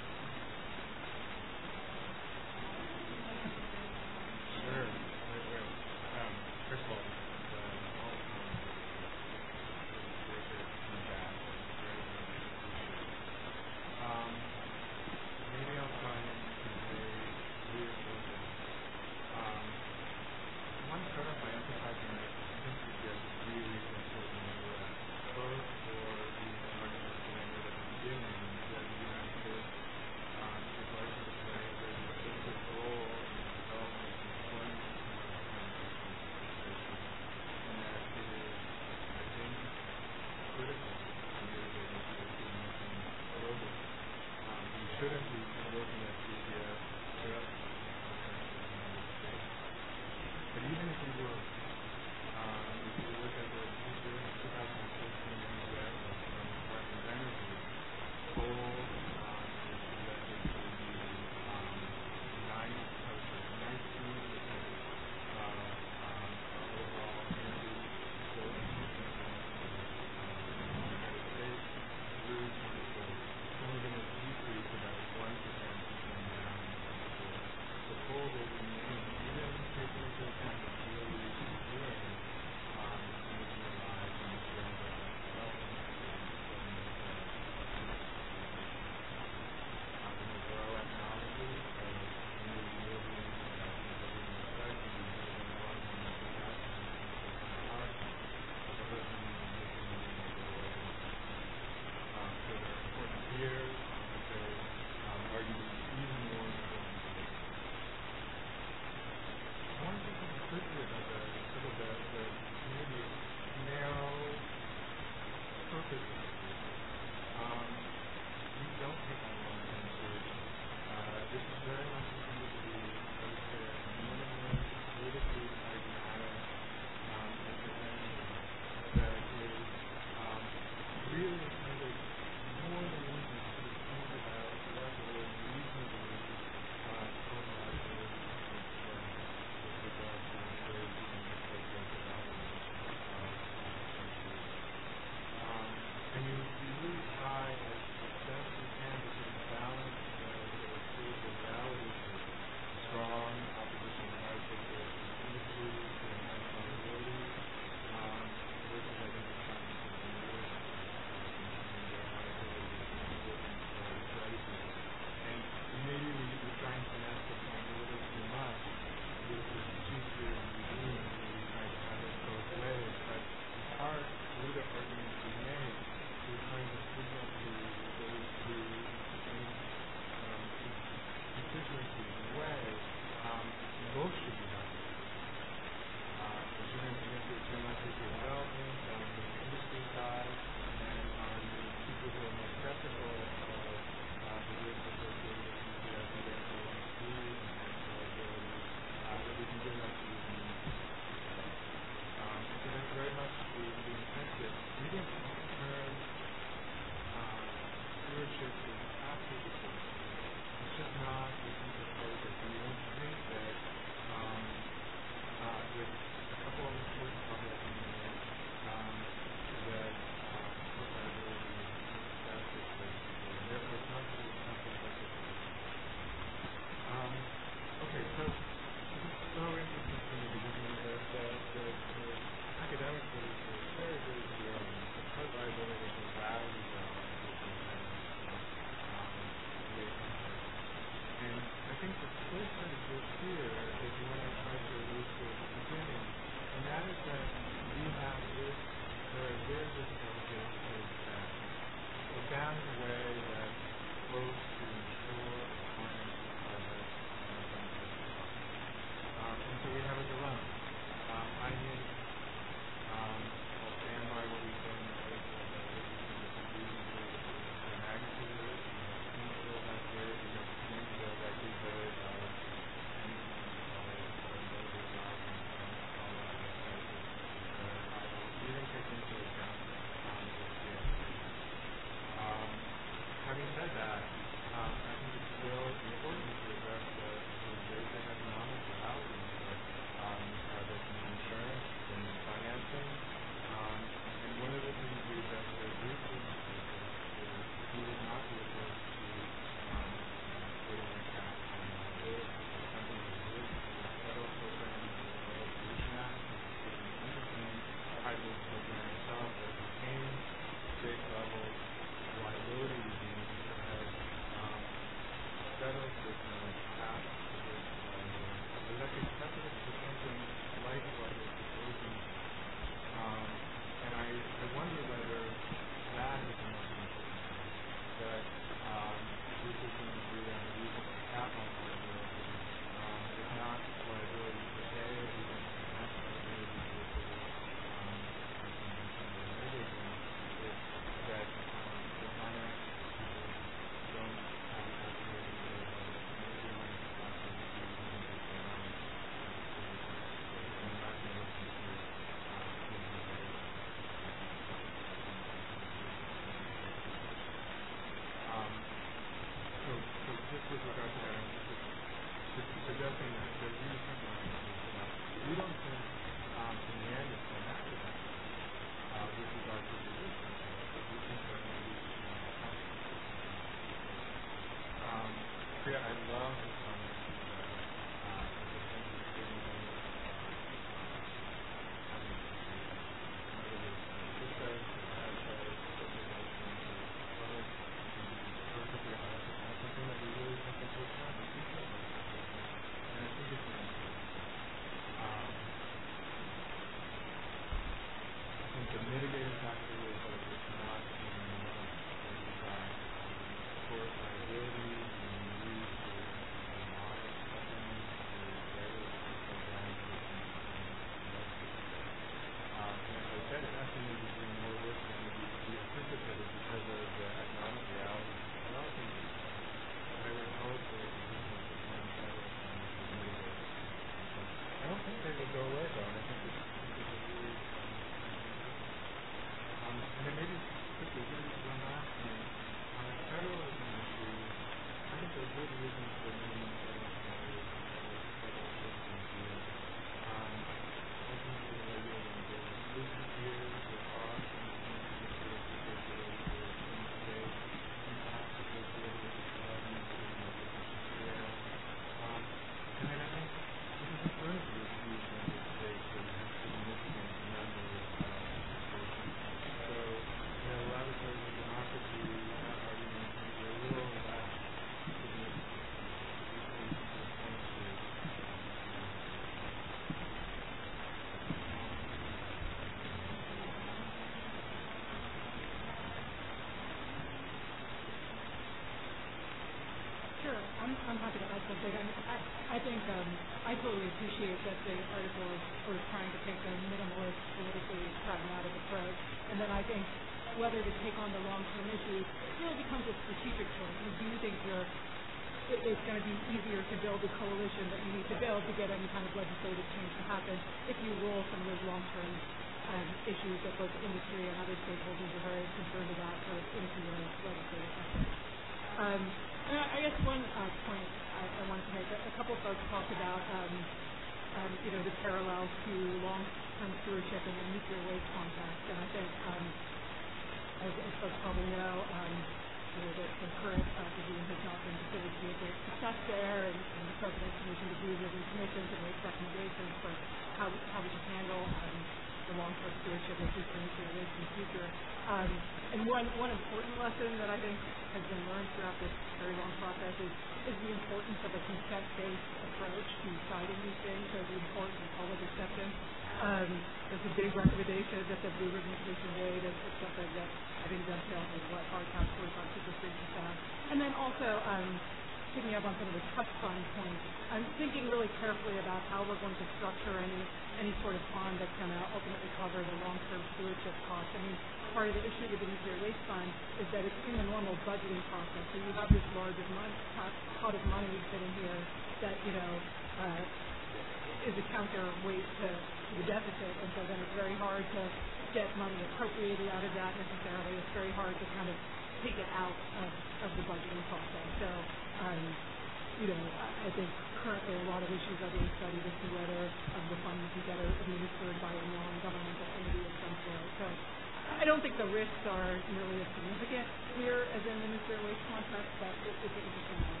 I'm, I'm happy to add something. I, mean, I, I think um, I totally appreciate that the article is sort of trying to take a minimalist, politically pragmatic approach, and then I think whether to take on the long-term issues really becomes a strategic choice. And do you think you're it, it's going to be easier to build the coalition that you need to build to get any kind of legislative change to happen if you roll some of those long-term um, issues that both industry and other stakeholders are very concerned about sort of into your legislative effort. Um, and I, I guess one uh, point I, I wanted to make, a, a couple of folks talked about um, um, you know, the parallels to long-term stewardship in the nuclear waste context, and I think um, as, as folks probably know, um, you know, the, the current uh, regime has not been considered to be a great success there, and, and the President commissioned a series of commissions and make recommendations for how, how we should handle um, the long-term stewardship of nuclear waste in the future. Um, and one, one important lesson that I think has been learned throughout this very long process is, is the importance of a consent-based approach to deciding these things, so the importance of public acceptance. Um, there's a big recommendation that the Blue Ribbon Commission made, and it's something that I think dovetails with what our task force on sequestration found. And then also, um, picking up on some of the trust fund points, I'm thinking really carefully about how we're going to structure any any sort of fund that's going to ultimately cover the long-term stewardship costs. I mean, part of the issue with the nuclear waste fund is that it's in the normal budgeting process. So you have this large amount, pot of money sitting here that, you know, uh, is a counterweight to, to the deficit, and so then it's very hard to get money appropriated out of that necessarily. It's very hard to kind of take it out of, of the budgeting process. So, um, you know, I, I think currently a lot of issues are being studied as to whether um, the fund would be better administered by a non-governmental entity of some sort. So I don't think the risks are nearly as significant here as in the nuclear waste context, but it, it's an interesting one.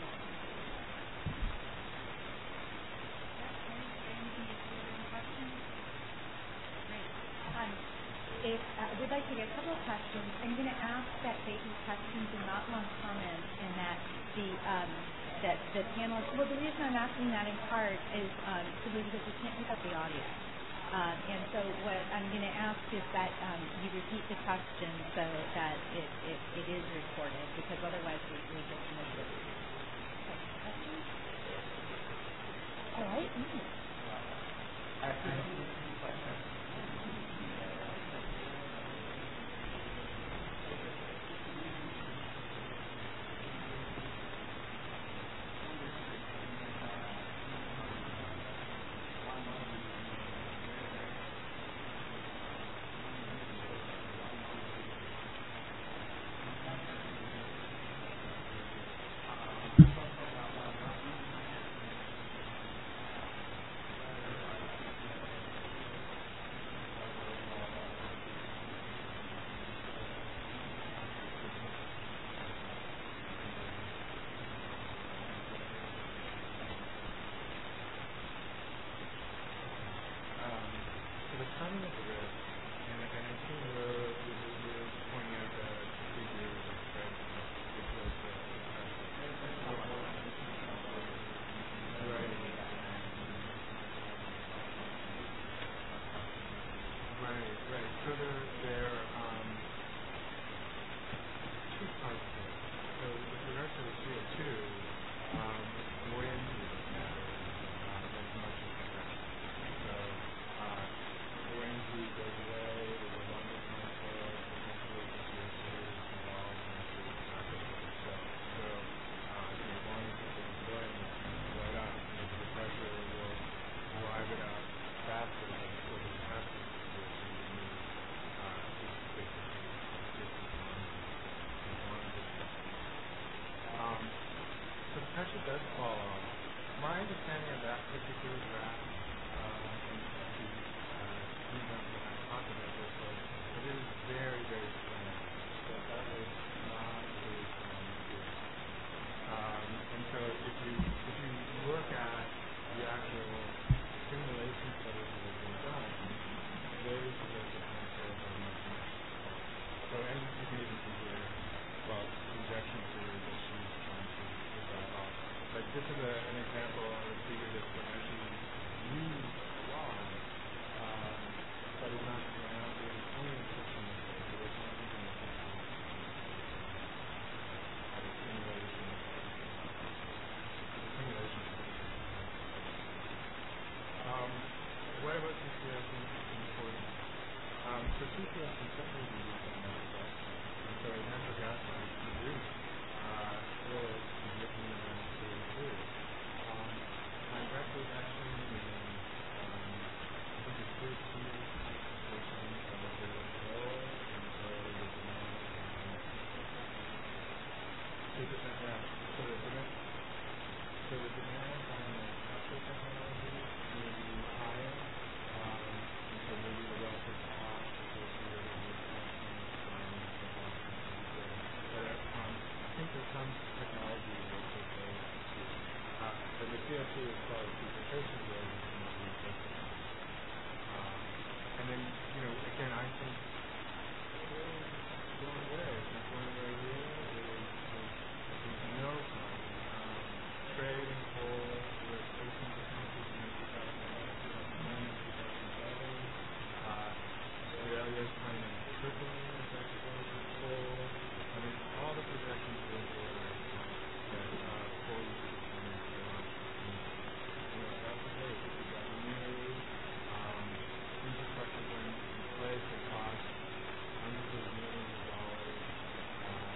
If, uh, we'd like to get a couple of questions. I'm going to ask that they be questions and not long comments, and that the um, that the panelists. Well, the reason I'm asking that in part is um, simply because we can't pick up the audio, um, and so what I'm going to ask is that um, you repeat the question so that it, it, it is recorded, because otherwise we, we just miss it. Okay, questions? All right. Mm-hmm. I have two questions. So the, uh, yeah, so the demand, so the demand on the capture technology may be higher, um, and so maybe the relative cost will be a little bit less than the one But uh, um, I think that some technology will take those to, uh, but the C O two as far as precursor goes is going to be different. Um, and then, you know, again, I think going away, it's not going away here. There's no sign. Um, trade and coal was eighteen percent increase in two thousand nine and two thousand eleven. Uh, Australia's planning on tripling its exports of coal. I mean, all the projections go forward that uh, coal usage is going to go up. You know, that's the case. We've got new um, infrastructure going in place that costs hundreds of millions of dollars. Uh,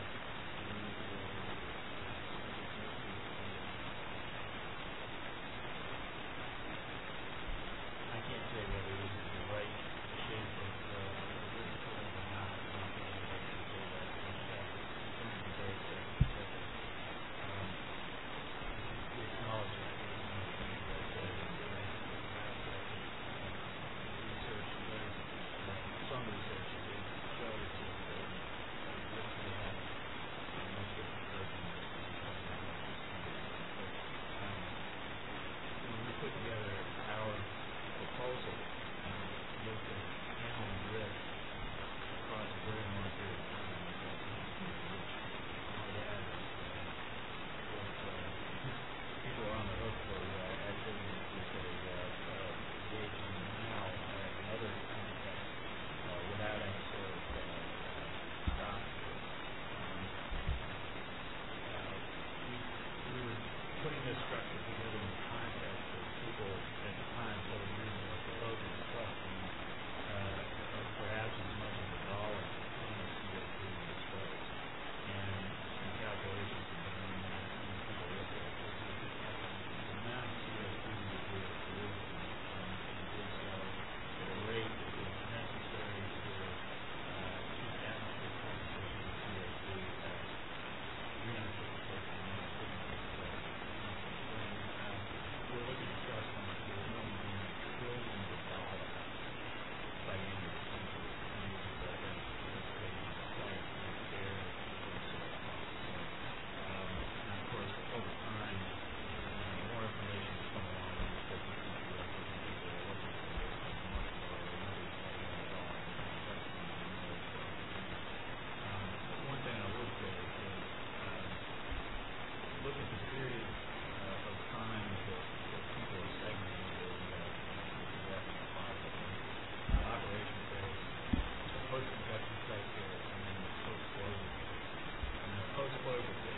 I can't say whether this is the right shape of uh, risk curve or not. I don't think anybody can say that. It's going to be very sector-specific. Um, we acknowledge that. It's one of the things that I said in the last that research does, uh, some research is shows that the risk may have a much different curve than this. But um, when we put together our proposal, um, looked at handling risk across a very long period of time. I thought this was going to be rich. I might add that uh, what uh, people are on the hook for uh, activities that they uh, uh, engage in now uh, in other contexts uh, without any sort of uh, stop. Um, uh, we, we were putting this structure together in the context of people at the time for the reason of proposing the question, uh, of perhaps as much as a dollar per ton of C O two disposed. And some calculations have been done on that, and people look at it, the amount of C O two that we were producing, and we did so at a rate that was necessary to uh, keep atmosphere concentration of C O two at three hundred fifty-six million cubic feet. Uh, we're looking at trust funds that are going to be trillions of dollars by the end of the century. And this is a, let's say, quite unfair sort of cost. So, um, and of course, over time, you know, more information is coming along in the fifty future records, and people are looking at this as much lower, maybe twenty million dollars, and that's going to be more so. Um, one thing I would say is, um, look at the period uh, of time that, that people are segmenting the uh, revenue processing, uh, operation phase, the post-production cycle, and then the post-closure phase. And the post-closure phase